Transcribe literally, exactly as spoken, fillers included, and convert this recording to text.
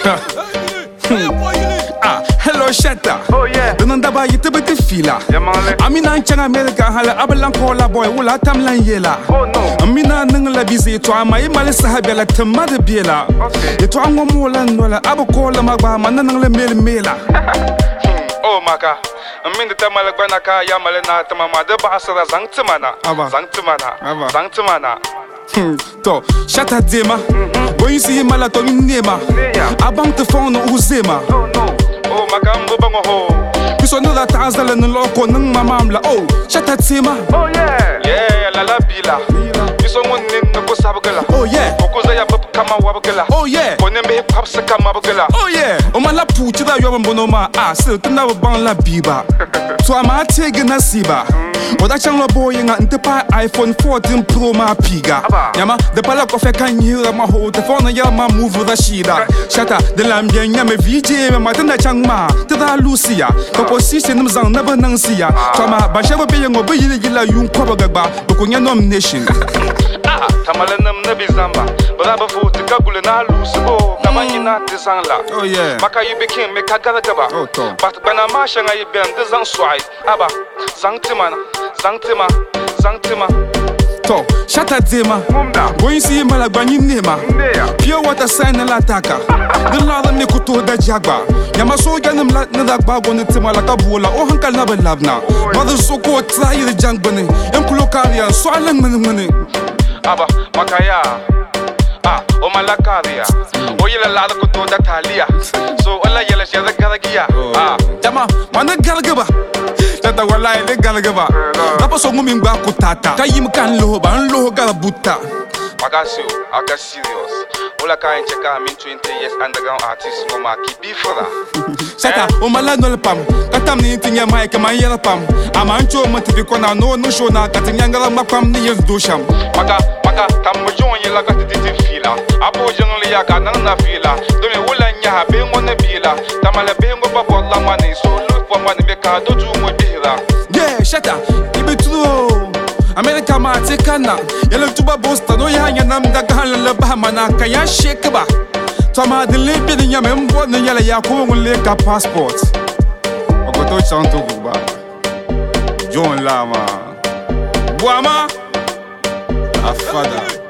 Ah, hello Shatta. Oh yeah. Dunanda ba yite bete fila. Amina nchanga America hala abalan kola boy wula tamlan yela. Oh no. Amina nangla bizi to ama imale sahabi la tamade biela. Okay. Eto ango mola nola abo kola magba manangle mel mela. Oh maka. Amin ta malagba na ka ya male na tamama de ba asara zangtmana. Zangtmana. Zangtmana. To Shatta dema. Boy you see mala to nema. Abang te phone uzema. Oh no. Oh maka mbobango ho. Piso no that azala no loko nang mamamla. Oh Shatta dema. Oh yeah. Yeah la la bila. Piso ngonin no ko sabagala. Oh yeah. Kokoza ya pap kama wabagala. Oh yeah. Bonembe papsa kama bagala. Oh yeah. O mala puchi da yo bonoma ah se tuna ban la biba. So ama tege na siba. Oda changlo boy nga ntepa iPhone fourteen Pro ma piga. Yama de pala ko fe kan yira ma ho te phone ya ma move da shida. Shatta de lambien nya me V J me matanda changma te da Lucia. Ko position nim zang na banang sia. Tama ba shaba be ngo be yila yila yun ko bagba ko nya nomination. Ah tamala nam na bizamba. Bra ba fu te kagule na lusibo kama ina te sangla. Oh yeah. Maka you became me kagala gaba. Oh to. But bana ma shanga yi bem de zang swai. Aba zang timana. Zangtima, Zangtima. To, Shatta dema. Boy you see malagba ni nema. Pure water sign la taka. The lada ne kuto da jagba. Yama so ganim la na dagba go ne tima la kabula. O hankal na belabna. Mother so ko try the jang bane. Em kulokaria so alang mane mane. Aba makaya. Ah, o malakaria. O yela la kuto da talia. So alla yela shada garagia. Ah, jama mana garagaba. Shatta wallahi le galagaba. Dapa so ngumi ngba kutata. Kayim kan lo ba lo galabuta. Magasio, aga serious. Ola ka encheka min twenty years underground artist no ma ki bifora. Shatta o mala no le pam. Katam ni tinya mai ka mai yela pam. Amancho matibi kona no no show na katinya ngala mapam ni yes do sham. Maka maka tam jon yela ka titi fila. Apo jon le ya ka nan na fila. Do me wala nya be ngona bila. Tamala be ngo ba bolla mani so lu for mani be ka do ju mo dira. Yeah, Shatta, ibe tudo. America ma tekana. Yela tuba bosta no ya nya nam da kan le ba mana ka ya shake ba. Tama de le bi nya me mbo ne yela ya ko ngule ka passport. Ogoto chanto ba. John Lama. Buama. Afada.